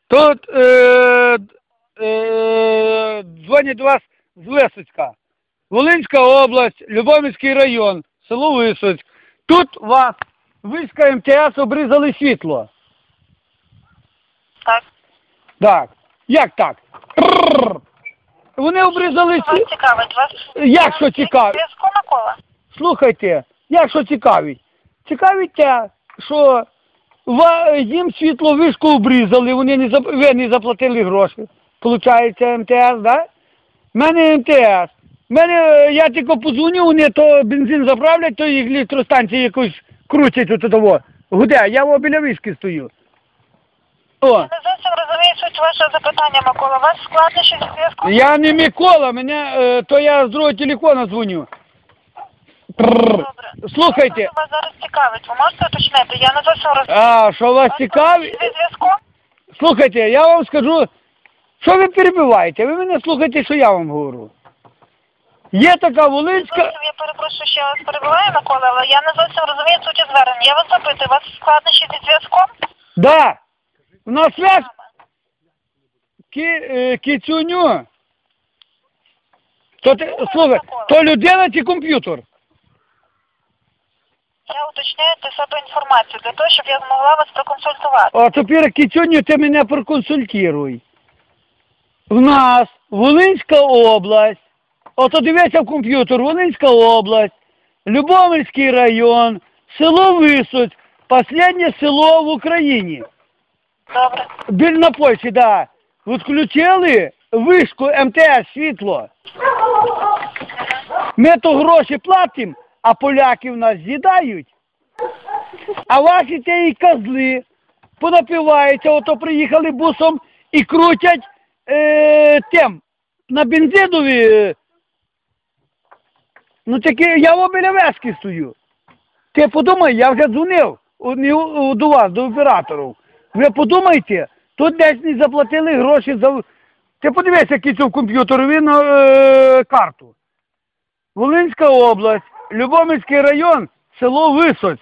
Тут дзвонять до вас з Висоцька. Волинська область, Любомльський район, село Висоцьк. Тут вас війська МТС обрізали світло. Так. Так. Як так? Вони обрізали Вас світло. цікавить? Вас Як що цікавить? зв'язку Микола? Слухайте, як що цікавить? Цікавить те, що їм світло вишку обрізали, ви не заплатили гроші. Получається МТС, да? В мене МТС. Я тільки позвоню, вони то бензин заправлять, то їх електростанції якось крутять тут того. Гуде, я біля вишки стою. О. Я не зовсім розумію суть вашого запитання, Микола. У вас складнощі зі зв'язку? Я не Микола, то я з другого телефона дзвоню. Добре. Слухайте. Що вас зараз цікавить? Ви можете уточнити? Я не зовсім розумію. А, що вас цікавить? Зі зв'язку? Слухайте, я вам скажу, що ви перебиваєте? Ви мене слухайте, що я вам говорю. Є така Волинська... Я перепрошую, що я вас перебиваю, Микола, але я не зовсім розумію суті звернення. Я вас запитую, у вас складнощі зі зв'язком? Да. У нас связь кицюню. Слухай, то людина чи комп'ютер? Я уточняю для себе інформацію, для того, щоб я змогла вас проконсультувати. А тепер кицюню ти мене проконсультируй. У нас Волинська область, ото дивися в комп'ютер, Волинська область, Любомльський район, село Висоцьк, останнє село в Україні. Добре. На Польщі, да. Відключили вишку МТС світло. Ми то гроші платимо, а поляки в нас з'їдають. А ваші ті козли понапиваються, ото приїхали бусом і крутять на бензинові. Ну таки я біля вески стою. Ти подумай, я вже дзвонив до вас, до операторів. Ви подумайте, тут десь не заплатили гроші за... Ти подивися, який це в комп'ютері на карту. Волинська область, Любомльський район, село Висоцьк.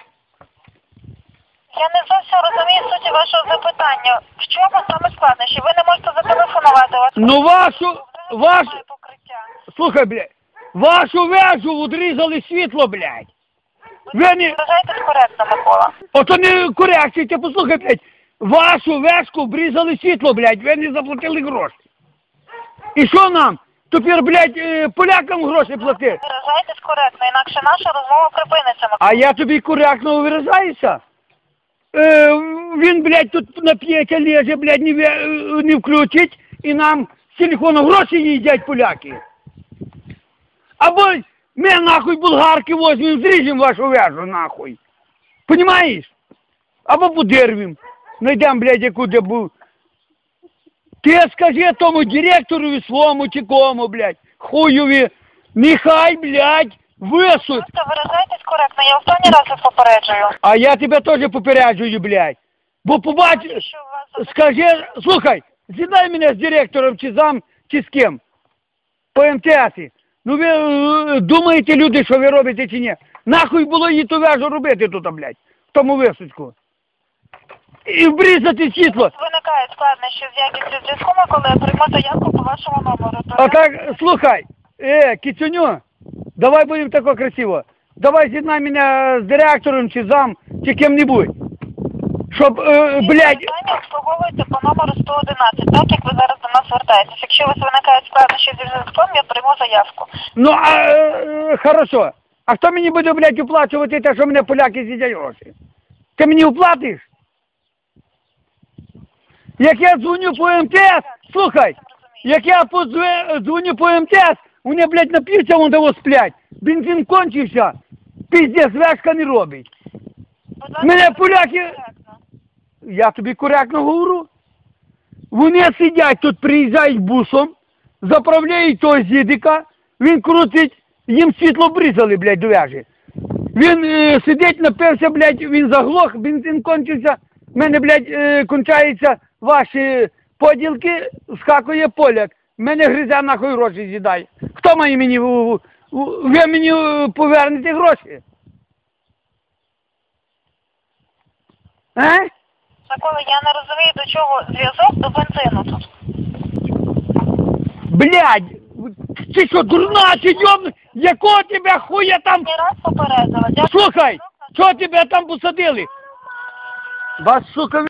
Я не зовсім розумію суті вашого запитання. В чому саме складнощі? Ви не можете зателефонувати. Ну вашу... покриття. Слухай, блядь, вашу вежу відрізали світло, блядь. Ви не вважаєтесь коректно, Микола. Ото не корекція, ти послухай, блядь. Вашу вешку обрізали світло, блядь, ви не заплатили гроші. І що нам? Тепер, блядь, полякам гроші платити? Ви виражаєтесь коректно, інакше наша розмова припиниться, Микола. А я тобі коректно виражаюся? Він, блядь, тут нап'ється, леже, блядь, не включить, і нам з телефону гроші їдять поляки. Або ми, нахуй, болгарки возьмем, зріжемо вашу вежу, нахуй. Понимаєш? Або подервім. Найдем, блядь, яку де був. Ти скажи тому директору своєму чи кому, блядь, хуйові, нехай, блядь, висуть. Ви виражаєтесь коректно, я останній раз вас попереджую. А я тебе теж попереджую, блядь. Бо побачиш, скажи, слухай, з'єднай мене з директором чи зам, чи з ким. По МТСі. Ну ви думаєте, люди, що ви робите чи ні? Нахуй було її ту вежу робити тут, блядь, в тому Висоцьку. І вбрізати світло. Виникають складнощі з якістю зв'язку, коли я прийму заявку по вашому номеру. А так, слухай, кицюню, давай будемо тако красиво. Давай з'єднай мене з директором, чи зам, чи ким-небудь. Щоб, блядь... Питання обслуговується по номеру 111, так як ви зараз до нас звертаєтесь. Якщо у вас виникають складнощі зі зв'язком, я прийму заявку. Ну, хорошо. А хто мені буде, блядь, оплачувати те, що мене поляки з'їдять гроші? Ти мені оплатиш? Як я дзвоню по МТС, слухай, як я дзвоню по МТС, вони, блядь, нап'ються, вон того сплять. Бензин кончився, пиздець, вешка не робить. Мене поляки... Я тобі коректно говорю. Вони сидять тут, приїжджають бусом, заправляють того зідика, він крутить, їм світло брізали, блядь, до вежі. Він сидить, напився, блядь, він заглох, бензин кончився, в мене, блядь, кончаються ваші поділки, скакує поляк. Мене гризе, нахуй гроші з'їдає. Хто має мені, ви мені повернете гроші? Микола, я не розумію, до чого зв'язок до бензину тут. Блядь, ти що, дурна, чи йобну? Якого тебе хуя там? Не раз попередила. Дякую. Слухай, що тебе там посадили? Вас, сука,